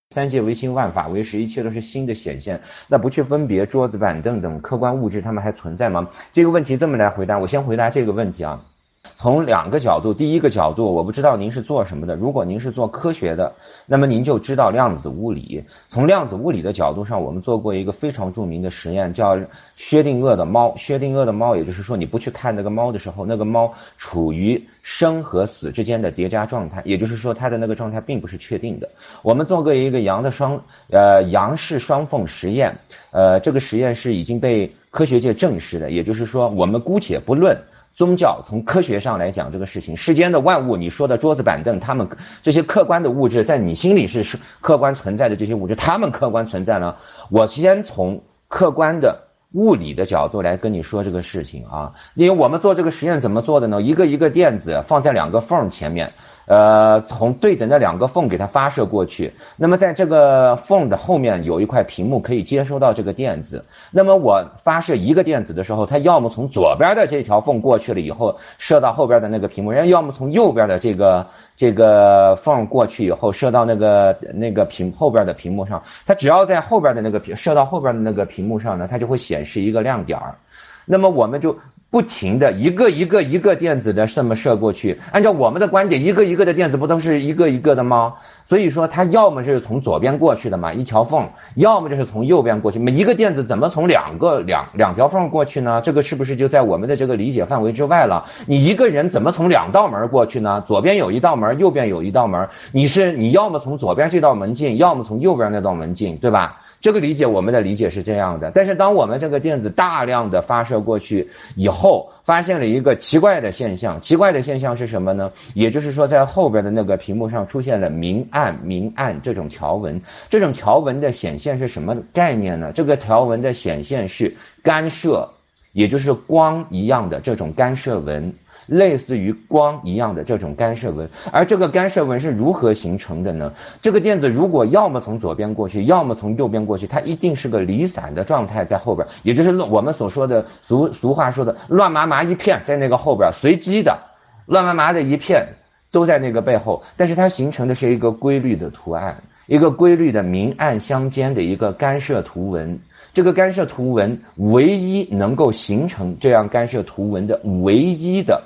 三界唯心，万法唯识，一切都是心的显现。那不去分别桌子、板凳等客观物质，它们还存在吗？这个问题这么来回答，我先回答这个问题啊。从两个角度，第一个角度，我不知道您是做什么的。如果您是做科学的，那么您就知道量子物理。从量子物理的角度上，我们做过一个非常著名的实验，叫薛定谔的猫。薛定谔的猫，也就是说，你不去看那个猫的时候，那个猫处于生和死之间的叠加状态，也就是说，它的那个状态并不是确定的。我们做过一个杨氏双缝实验，这个实验是已经被科学界证实的，也就是说，我们姑且不论宗教，从科学上来讲这个事情，世间的万物，你说的桌子板凳，他们这些客观的物质在你心里是客观存在的，这些物质他们客观存在了。我先从客观的物理的角度来跟你说这个事情啊。因为我们做这个实验怎么做的呢？一个一个电子放在两个缝前面，从对着那两个缝给它发射过去。那么在这个缝的后面有一块屏幕可以接收到这个电子。那么我发射一个电子的时候，它要么从左边的这条缝过去了以后射到后边的那个屏幕，要么从右边的这个缝过去以后射到那个后边的屏幕上。它只要在后边的那个射到后边的那个屏幕上呢，它就会显示一个亮点。那么我们就不停的一个电子的这么射过去，按照我们的观点，一个的电子不都是一个的吗？所以说它要么是从左边过去的嘛，一条缝，要么就是从右边过去。每一个电子怎么从两条缝过去呢？这个是不是就在我们的这个理解范围之外了？你一个人怎么从两道门过去呢？左边有一道门，右边有一道门，你要么从左边这道门进，要么从右边那道门进，对吧？这个理解，我们的理解是这样的。但是当我们这个电子大量的发射过去以后，发现了一个奇怪的现象。奇怪的现象是什么呢？也就是说，在后边的那个屏幕上出现了明暗这种条纹。这种条纹的显现是什么概念呢？这个条纹的显现是干涉，也就是光一样的这种干涉纹，类似于光一样的这种干涉纹。而这个干涉纹是如何形成的呢？这个电子如果要么从左边过去，要么从右边过去，它一定是个离散的状态在后边，也就是我们所说的俗话说的乱麻麻一片在那个后边，随机的乱麻麻的一片都在那个背后。但是它形成的是一个规律的图案，一个规律的明暗相间的一个干涉图纹。这个干涉图纹唯一能够形成这样干涉图纹的唯一的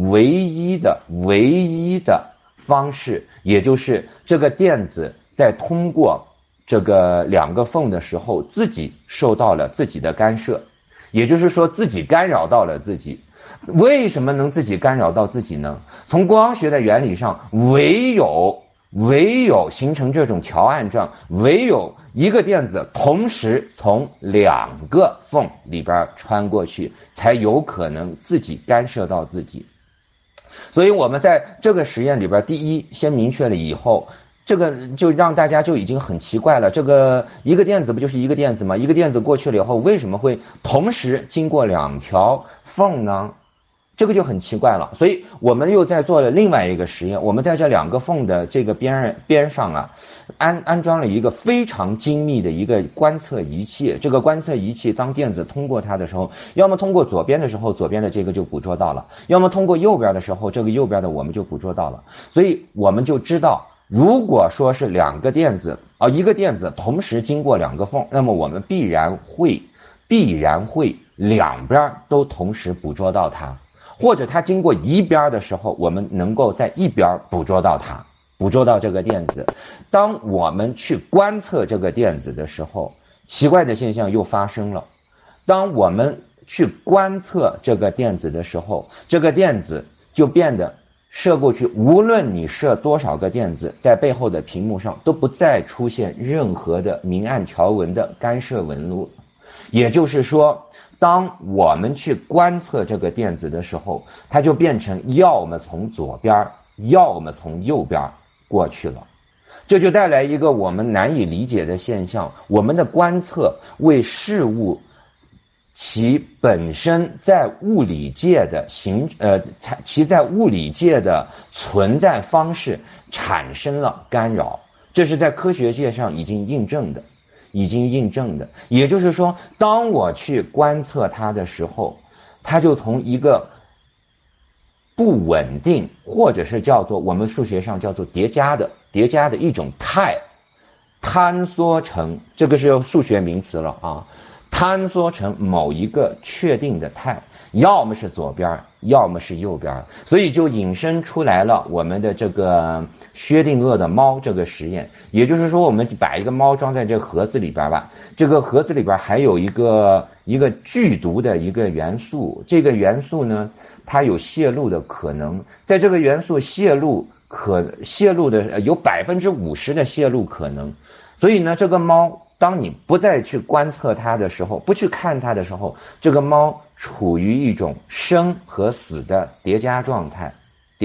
方式，也就是这个电子在通过这个两个缝的时候，自己受到了自己的干涉，也就是说自己干扰到了自己。为什么能自己干扰到自己呢？从光学的原理上，唯有形成这种条案状，唯有一个电子同时从两个缝里边穿过去，才有可能自己干涉到自己。所以我们在这个实验里边，第一先明确了以后，这个就让大家就已经很奇怪了。这个一个电子不就是一个电子吗？一个电子过去了以后，为什么会同时经过两条缝呢？这个就很奇怪了。所以我们又在做了另外一个实验，我们在这两个缝的这个边上啊，安装了一个非常精密的一个观测仪器。这个观测仪器当电子通过它的时候，要么通过左边的时候，左边的这个就捕捉到了，要么通过右边的时候，这个右边的我们就捕捉到了。所以我们就知道，如果说是两个电子一个电子同时经过两个缝，那么我们必然会两边都同时捕捉到它。或者它经过一边的时候，我们能够在一边捕捉到它，捕捉到这个电子。当我们去观测这个电子的时候，奇怪的现象又发生了。当我们去观测这个电子的时候，这个电子就变得射过去，无论你射多少个电子，在背后的屏幕上都不再出现任何的明暗条纹的干涉纹路。也就是说，当我们去观测这个电子的时候，它就变成要么从左边，要么从右边过去了。这就带来一个我们难以理解的现象：我们的观测为事物其本身在物理界的其在物理界的存在方式产生了干扰。这是在科学界上已经印证的。也就是说，当我去观测它的时候，它就从一个不稳定，或者是叫做我们数学上叫做叠加的一种态， 坍缩成，这个是数学名词了啊，坍缩成某一个确定的态，要么是左边，要么是右边，所以就引申出来了我们的这个薛定谔的猫这个实验。也就是说，我们把一个猫装在这个盒子里边吧，这个盒子里边还有一个剧毒的一个元素，这个元素呢，它有泄露的可能，在这个元素泄露的有50%的泄露可能，所以呢，这个猫当你不再去观测它的时候，不去看它的时候，这个猫处于一种生和死的叠加状态。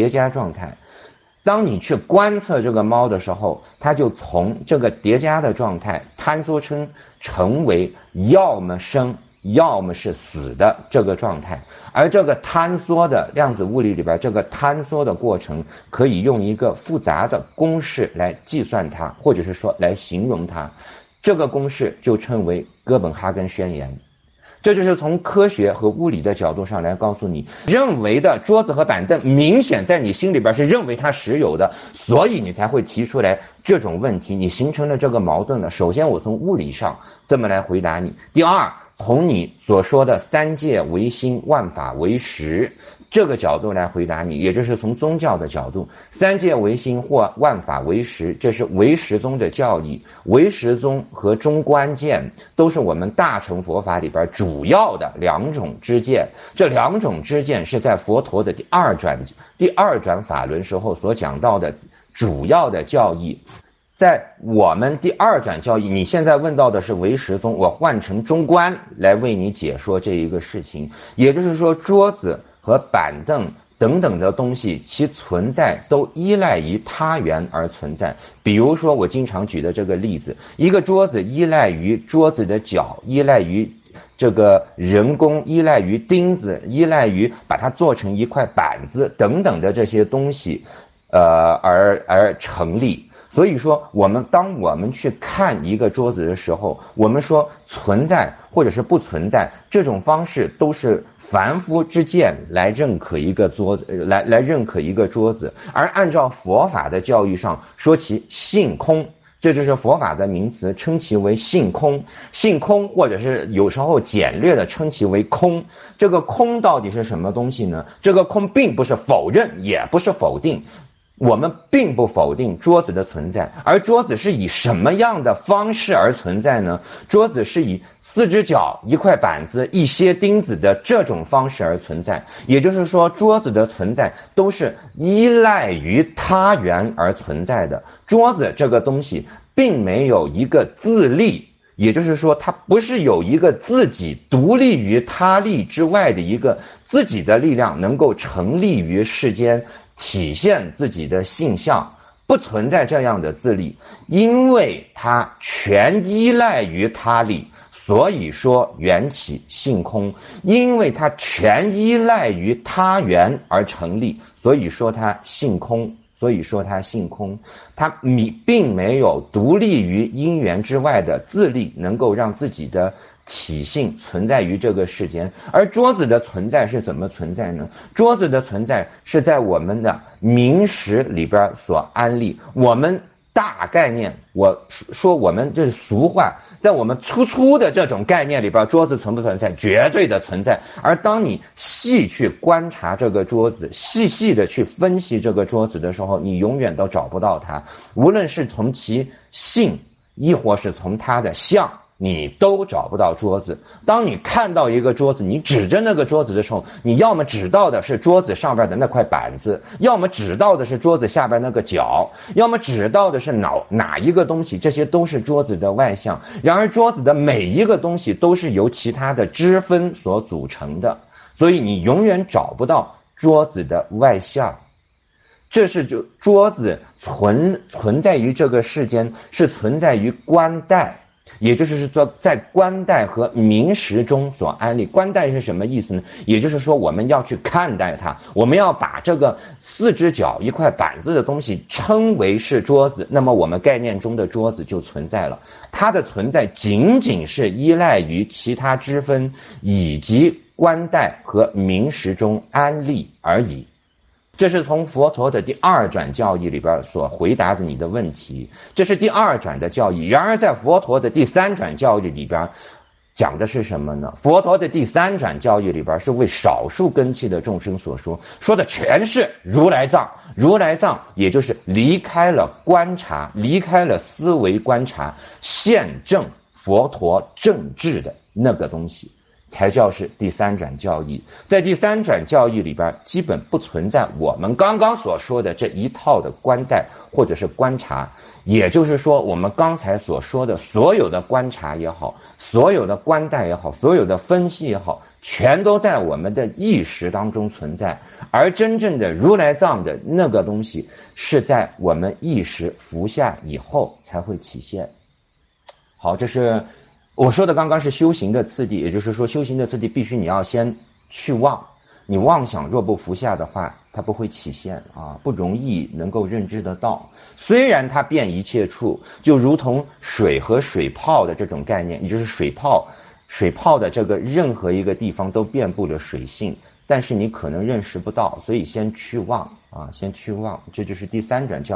当你去观测这个猫的时候，它就从这个叠加的状态坍缩成为要么生要么是死的这个状态。而这个坍缩的量子物理里边，这个坍缩的过程可以用一个复杂的公式来计算它，或者是说来形容它。这个公式就称为哥本哈根宣言。这就是从科学和物理的角度上来告诉你，认为的桌子和板凳明显在你心里边是认为它实有的，所以你才会提出来这种问题，你形成了这个矛盾了。首先我从物理上这么来回答你，第二，从你所说的三界唯心万法唯识这个角度来回答你，也就是从宗教的角度，三界唯心或万法唯识，这是唯识宗的教义。唯识宗和中观见都是我们大乘佛法里边主要的两种支见，这两种支见是在佛陀的第二转法轮时候所讲到的主要的教义。在我们第二转教义，你现在问到的是唯识宗，我换成中观来为你解说这一个事情。也就是说，桌子和板凳等等的东西，其存在都依赖于他缘而存在。比如说我经常举的这个例子，一个桌子依赖于桌子的脚，依赖于这个人工，依赖于钉子，依赖于把它做成一块板子等等的这些东西而成立。所以说当我们去看一个桌子的时候，我们说存在或者是不存在，这种方式都是凡夫之见来认可一个桌子，而按照佛法的教育上说其性空，这就是佛法的名词，称其为性空。性空或者是有时候简略的称其为空。这个空到底是什么东西呢？这个空并不是否认，也不是否定。我们并不否定桌子的存在，而桌子是以什么样的方式而存在呢？桌子是以4只脚、一块板子、一些钉子的这种方式而存在。也就是说，桌子的存在都是依赖于他缘而存在的。桌子这个东西并没有一个自立，也就是说，它不是有一个自己独立于他力之外的一个自己的力量能够成立于世间，体现自己的性相，不存在这样的自立，因为它全依赖于他力，所以说缘起性空。因为它全依赖于他缘而成立，所以说它性空。它并没有独立于因缘之外的自力，能够让自己的体性存在于这个世间。而桌子的存在是怎么存在呢？桌子的存在是在我们的明识里边所安立。我们大概念，我说我们这是俗话，在我们粗的这种概念里边，桌子存不存在？绝对的存在。而当你细去观察这个桌子，细的去分析这个桌子的时候，你永远都找不到它。无论是从其性，亦或是从它的相，你都找不到桌子。当你看到一个桌子，你指着那个桌子的时候，你要么指到的是桌子上边的那块板子，要么指到的是桌子下边那个角，要么指到的是哪一个东西，这些都是桌子的外象。然而桌子的每一个东西都是由其他的支分所组成的，所以你永远找不到桌子的外象。这是就桌子存在于这个世间，是存在于观待，也就是说在观待和明识中所安立。观待是什么意思呢？也就是说我们要去看待它，我们要把这个4只脚一块板子的东西称为是桌子，那么我们概念中的桌子就存在了。它的存在仅仅是依赖于其他支分以及观待和明识中安立而已。 这是从佛陀的第二转教义里边所回答的你的问题，这是第二转的教义。然而在佛陀的第三转教义里边讲的是什么呢？佛陀的第三转教义里边是为少数根器的众生所说，说的全是如来藏。如来藏也就是离开了观察，离开了思维观察，现证佛陀正智的那个东西，才叫是第三转教义。在第三转教义里边基本不存在我们刚刚所说的这一套的观待或者是观察。也就是说，我们刚才所说的所有的观察也好，所有的观待也好，所有的分析也好，全都在我们的意识当中存在，而真正的如来藏的那个东西是在我们意识服下以后才会体现。好，这是我说的刚刚是修行的次第，也就是说修行的次第必须你要先去妄，你妄想若不服下的话，它不会起现啊，不容易能够认知得到。虽然它遍一切处，就如同水和水泡的这种概念，也就是水泡的这个任何一个地方都遍布了水性，但是你可能认识不到，所以先去妄啊，先去妄，这就是第三转教